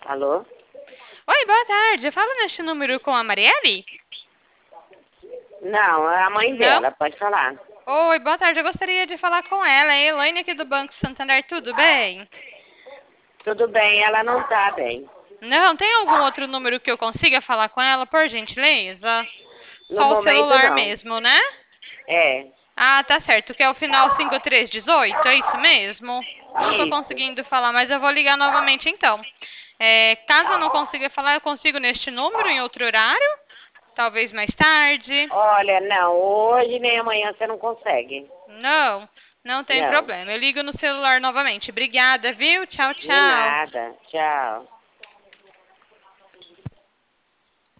Alô? Oi, boa tarde. Eu falo neste número com a Marielle? Não, é a mãe Não? dela, pode falar. Oi, boa tarde. Eu gostaria de falar com ela, a Elaine aqui do Banco Santander. Tudo bem? Tudo bem, ela não tá bem. Não, tem algum outro número que eu consiga falar com ela, por gentileza? No Só o momento, celular não. mesmo, né? É, Ah, tá certo. Que é o final 5318, é isso mesmo? Não tô isso. conseguindo falar, mas eu vou ligar novamente então. Caso eu não consiga falar, eu consigo neste número em outro horário? Talvez mais tarde? Olha, não, hoje nem amanhã você não consegue. Não, não tem Não, problema. Eu ligo no celular novamente. Obrigada, viu? Tchau, de tchau. nada. Tchau.